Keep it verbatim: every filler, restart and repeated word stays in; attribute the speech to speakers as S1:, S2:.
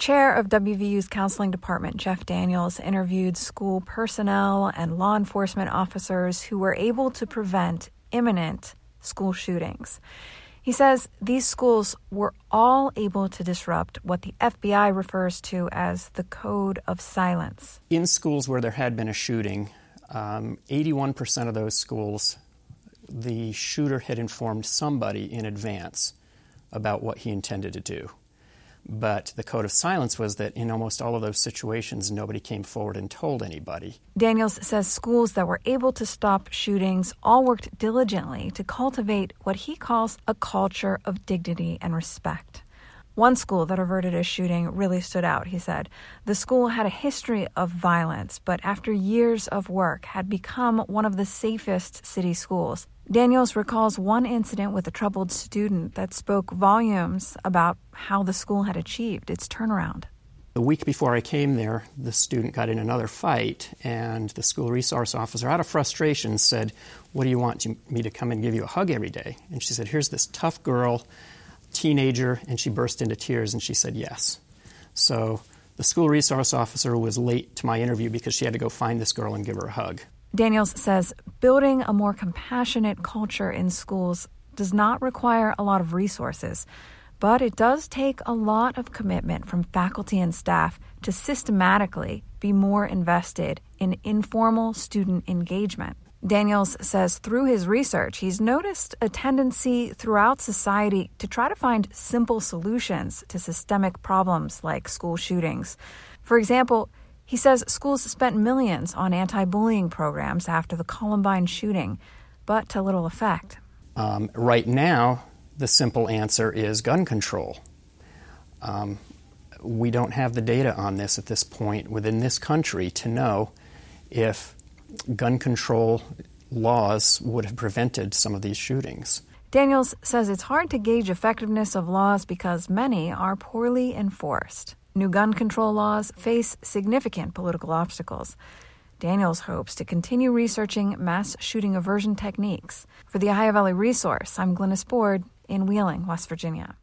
S1: Chair of W V U's counseling department, Jeff Daniels, interviewed school personnel and law enforcement officers who were able to prevent imminent school shootings. He says these schools were all able to disrupt what the F B I refers to as the code of silence.
S2: In schools where there had been a shooting, um, eighty-one percent of those schools, the shooter had informed somebody in advance about what he intended to do. But the code of silence was that in almost all of those situations, nobody came forward and told anybody.
S1: Daniels says schools that were able to stop shootings all worked diligently to cultivate what he calls a culture of dignity and respect. One school that averted a shooting really stood out, he said. The school had a history of violence, but after years of work had become one of the safest city schools. Daniels recalls one incident with a troubled student that spoke volumes about how the school had achieved its turnaround.
S2: The week before I came there, the student got in another fight, and the school resource officer, out of frustration, said, "What do you want, me to come and give you a hug every day?" And she said, "Here's this tough girl, teenager," and she burst into tears, and she said yes. So the school resource officer was late to my interview because she had to go find this girl and give her a hug.
S1: Daniels says building a more compassionate culture in schools does not require a lot of resources, but it does take a lot of commitment from faculty and staff to systematically be more invested in informal student engagement. Daniels says through his research, he's noticed a tendency throughout society to try to find simple solutions to systemic problems like school shootings. For example, he says schools spent millions on anti-bullying programs after the Columbine shooting, but to little effect.
S2: Um, right now, the simple answer is gun control. Um, we don't have the data on this at this point within this country to know if gun control laws would have prevented some of these shootings.
S1: Daniels says it's hard to gauge effectiveness of laws because many are poorly enforced. New gun control laws face significant political obstacles. Daniels hopes to continue researching mass shooting aversion techniques. For the Ohio Valley Resource, I'm Glynis Board in Wheeling, West Virginia.